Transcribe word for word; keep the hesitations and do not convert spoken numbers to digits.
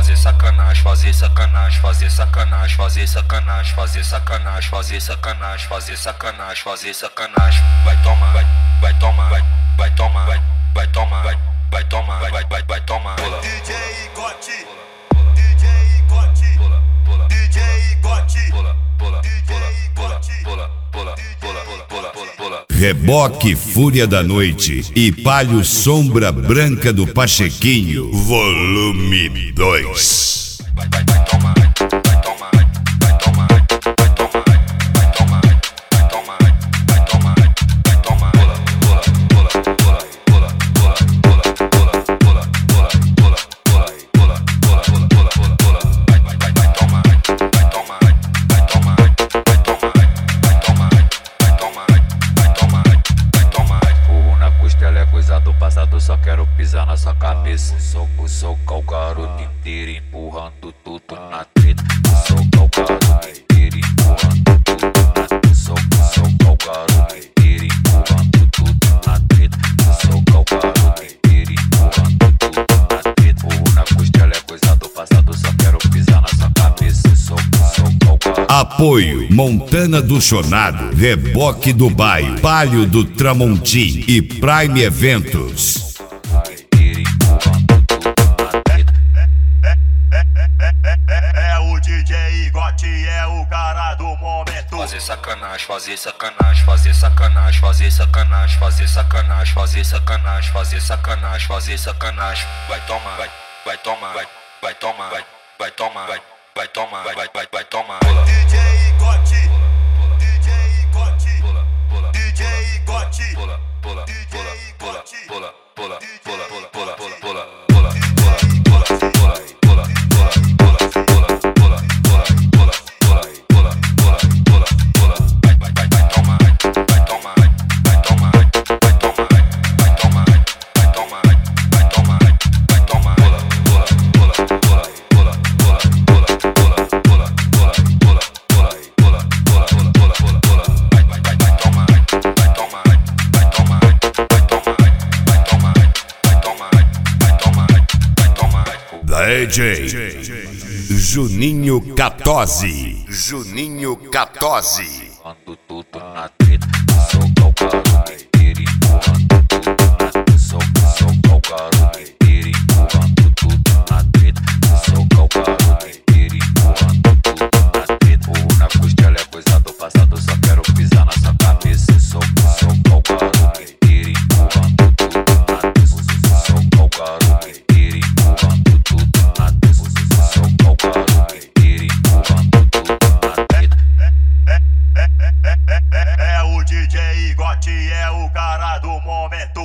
Fazer sacanagem, fazer sacanagem, fazer sacanagem, fazer sacanagem, fazer sacanagem, fazer sacanagem, fazer sacanagem, fazer sacanagem. Vai tomar, vai, vai tomar, vai, vai tomar, vai, vai tomar, vai, vai tomar, vai, vai, vai, vai tomar. D J Gotti, D J Gotti, D J Gotti, Reboque Fúria da Noite e Palio Sombra Branca do Pachequinho, volume dois. Vai, vai, vai tomar, vai tomar, vai tomar, vai tomar, vai tomar, vai tomar, vai tomar, vai tomar. Pula, pula, pula, pula, pula, pula, pula, pula, pula, pula, pula, pula, pula, pula, pula, pula, pula. Vai, vai, vai, vai tomar, vai tomar, vai tomar, vai tomar, vai tomar, vai tomar, vai tomar, vai tomar. Burro na costela é coisa do passado, só quero pisar na sua cabeça. Soco, soco, o garoto inteiro empurrando tudo na treta. Soco, o garoto inteiro empurrando tudo na treta. Soco, soco, o garoto inteiro empurrando tudo na treta. Soco, o garoto inteiro empurrando tudo na treta. Burro na costela é coisa do passado, só quero pisar na sua cabeça. Soco, soco, o garoto. Apoio Montana do Chonado, Reboque do Baio, Palio do Tramontim e Prime Eventos. É o D J Gotti, é o cara do momento. Fazer sacanagem, fazer sacanagem, fazer sacanagem, fazer sacanagem, fazer sacanagem, fazer sacanagem, fazer sacanagem, fazer sacanagem. Vai tomar, vai, vai tomar, vai, vai tomar, vai, vai tomar, vai, vai tomar, vai, vai, vai, vai tomar. D J Gotti, D J Gotti, D J Gotti, Pula, pula, D J pula, Gotti, pula, pula, pula, pula, pula, pula, pula, pula, D J Juninho Catozzi, Juninho Catozzi. Empurrando tudo na treta. Soco, o garoto inteiro empurrando tudo na treta. Soco, soco, o garoto inteiro empurrando tudo na treta. Soco, o garoto inteiro empurrando tudo na treta. Burro na costela é coisa do passado, só quero pisar na sua cabeça. Soco, soco, o garoto inteiro empurrando tudo na treta. Soco, o garoto inteiro empurrando tudo na treta. Soco, o garoto inteiro empurrando tudo na treta. é o D J Gotti, é o cara do momento.